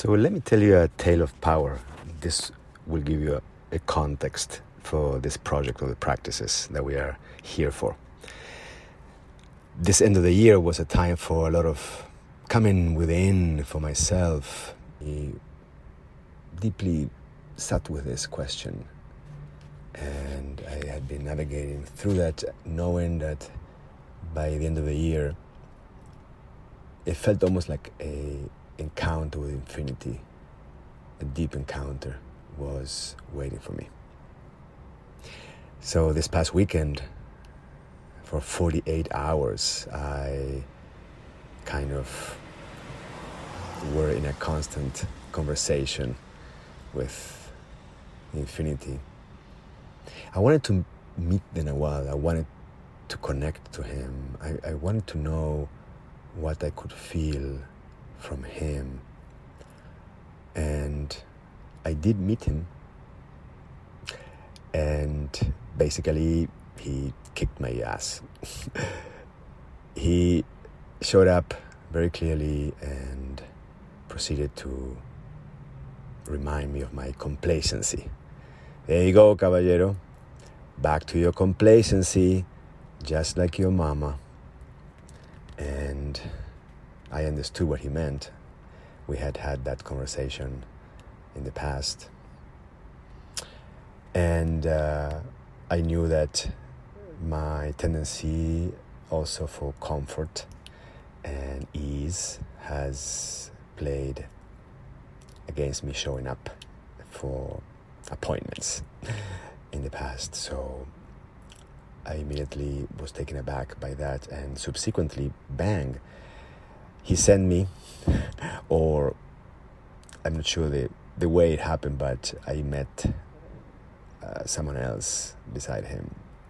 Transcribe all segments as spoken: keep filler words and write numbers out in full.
So let me tell you a tale of power. This will give you a, a context for this project of the practices that we are here for. This end of the year was a time for a lot of coming within for myself. I deeply sat with this question, and I had been navigating through that, knowing that by the end of the year it felt almost like a encounter with infinity. A deep encounter was waiting for me. So this past weekend, for forty-eight hours, I kind of were in a constant conversation with infinity. I wanted to meet the Nawal. I wanted to connect to him. I, I wanted to know what I could feel from him. And I did meet him. And basically, he kicked my ass. He showed up very clearly and proceeded to remind me of my complacency. There you go, caballero. Back to your complacency, just like your mama. And I understood what he meant. We had had that conversation in the past. And uh, I knew that my tendency also for comfort and ease has played against me showing up for appointments in the past. So I immediately was taken aback by that, and subsequently, bang, he sent me, or I'm not sure the, the way it happened, but I met uh, someone else beside him.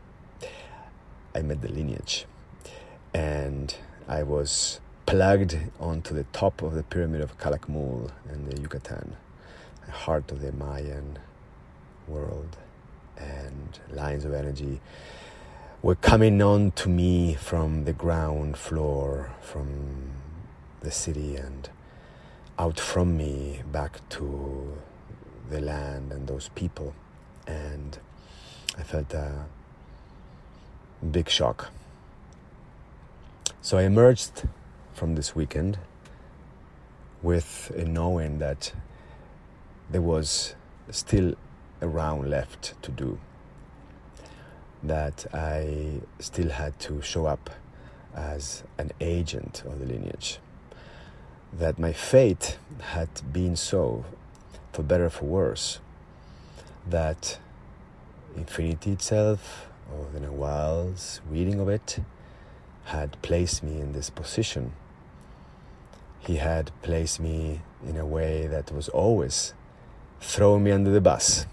I met the lineage, and I was plugged onto the top of the pyramid of Calakmul in the Yucatan, the heart of the Mayan world, and lines of energy were coming on to me from the ground floor, from the city, and out from me back to the land and those people. And I felt a big shock. So I emerged from this weekend with a knowing that there was still a round left to do, that I still had to show up as an agent of the lineage, that my fate had been so, for better or for worse, that infinity itself, or the Nawal's reading of it, had placed me in this position. He had placed me in a way that was always throwing me under the bus.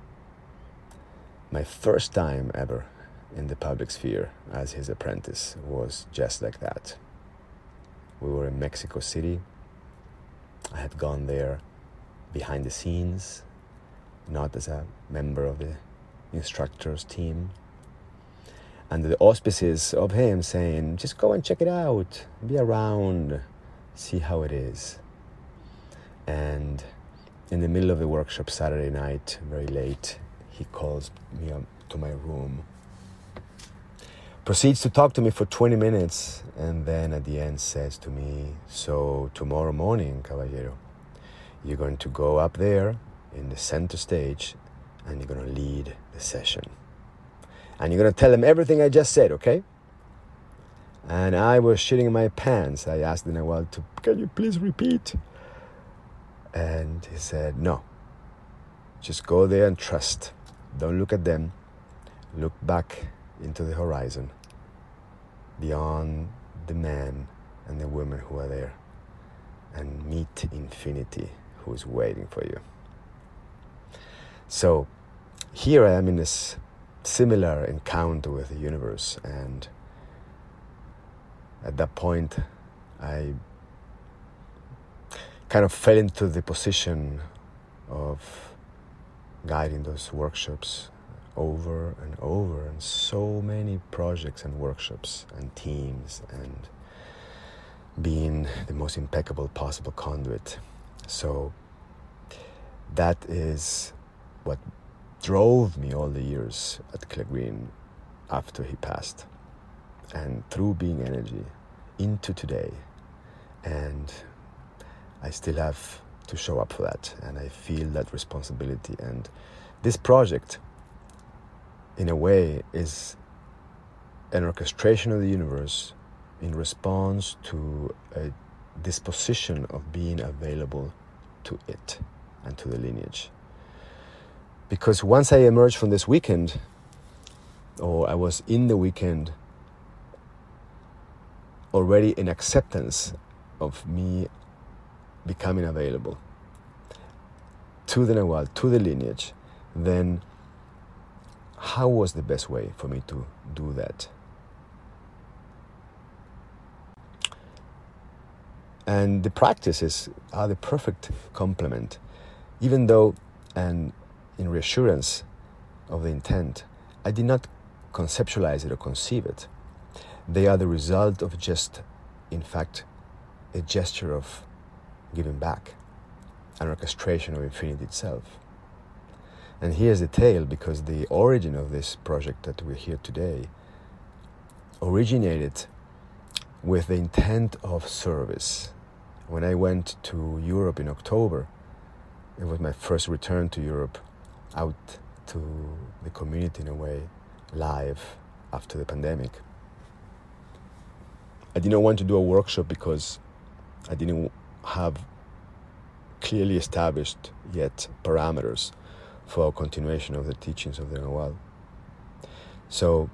My first time ever in the public sphere as his apprentice was just like that. We were in Mexico City. I had gone there behind the scenes, not as a member of the instructors team, under the auspices of him saying, just go and check it out, be around, see how it is. And in the middle of the workshop Saturday night, very late, he calls me up to my room, proceeds to talk to me for twenty minutes, and then at the end says to me, so tomorrow morning, caballero, you're going to go up there in the center stage and you're going to lead the session. And you're going to tell them everything I just said, okay? And I was shitting in my pants. I asked the Nawal to, can you please repeat? And he said, no, just go there and trust. Don't look at them. Look back into the horizon, beyond the man and the woman who are there, and meet infinity who is waiting for you. So here I am in this similar encounter with the universe, and at that point I kind of fell into the position of guiding those workshops over and over, and so many projects and workshops and teams, and being the most impeccable possible conduit So that is what drove me all the years at Clay Green after he passed, and through Being Energy into today. And I still have to show up for that, and I feel that responsibility. And this project, in a way, is an orchestration of the universe in response to a disposition of being available to it and to the lineage. Because once I emerged from this weekend, or I was in the weekend already in acceptance of me becoming available to the Nahual, to the lineage, then how was the best way for me to do that? And the practices are the perfect complement, even though, and in reassurance of the intent, I did not conceptualize it or conceive it. They are the result of just, in fact, a gesture of giving back, an orchestration of infinity itself. And here's the tale, because the origin of this project that we're here today originated with the intent of service. When I went to Europe in October, it was my first return to Europe, out to the community in a way, live after the pandemic. I didn't want to do a workshop because I didn't have clearly established yet parameters for a continuation of the teachings of the Nahual. So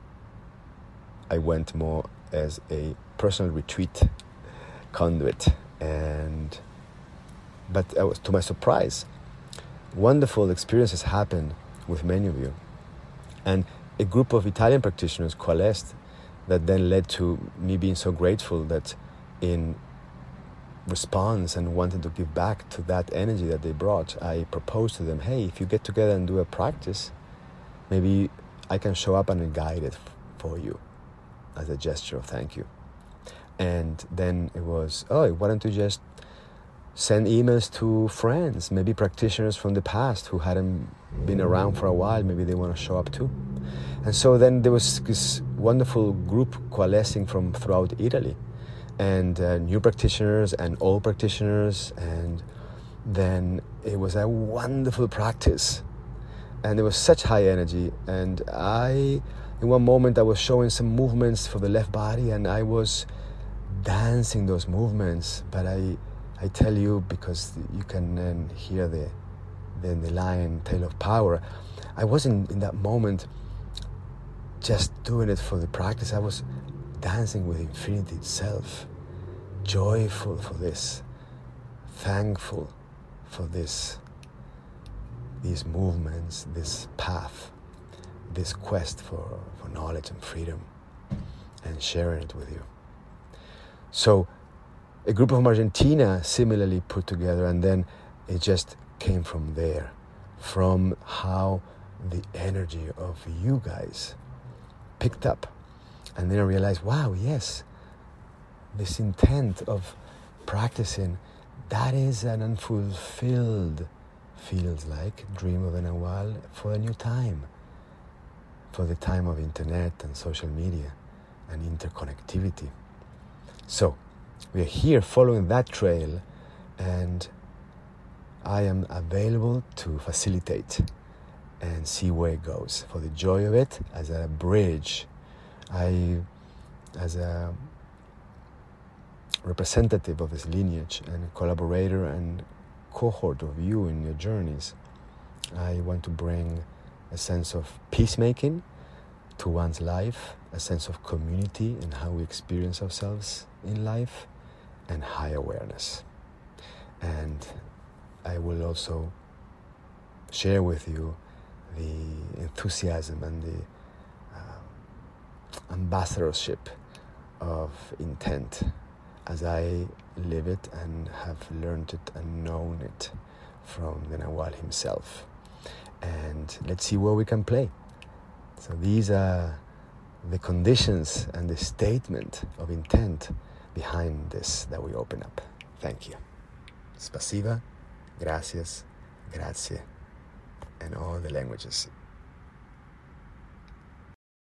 I went more as a personal retreat conduit, and but I was, to my surprise, wonderful experiences happened with many of you, and a group of Italian practitioners coalesced that then led to me being so grateful that in response and wanting to give back to that energy that they brought, I proposed to them, hey, if you get together and do a practice, maybe I can show up and guide it for you as a gesture of thank you. And then it was, oh, why don't you just send emails to friends, maybe practitioners from the past who hadn't been around for a while, maybe they want to show up too. And so then there was this wonderful group coalescing from throughout Italy, and uh, new practitioners and old practitioners, and then it was a wonderful practice. And there was such high energy, and I, in one moment I was showing some movements for the left body, and I was dancing those movements, but I I tell you, because you can um, hear the, the the line Tale of Power, I wasn't in that moment just doing it for the practice. I was dancing with infinity itself, joyful for this, thankful for this, these movements, this path, this quest for, for knowledge and freedom, and sharing it with you. So a group from Argentina similarly put together, and then it just came from there, from how the energy of you guys picked up. And then I realized, wow, yes, this intent of practicing, that is an unfulfilled, feels like, dream of the Nahual for a new time, for the time of internet and social media and interconnectivity. So we are here following that trail, and I am available to facilitate and see where it goes, for the joy of it, as a bridge. I, as a representative of this lineage and a collaborator and cohort of you in your journeys, I want to bring a sense of peacemaking to one's life, a sense of community and how we experience ourselves in life, and high awareness. And I will also share with you the enthusiasm and the uh, ambassadorship of intent as I live it and have learned it and known it from the Nahual himself. And let's see where we can play. So these are the conditions and the statement of intent behind this that we open up. Thank you. Spasiba, gracias, grazie, and all the languages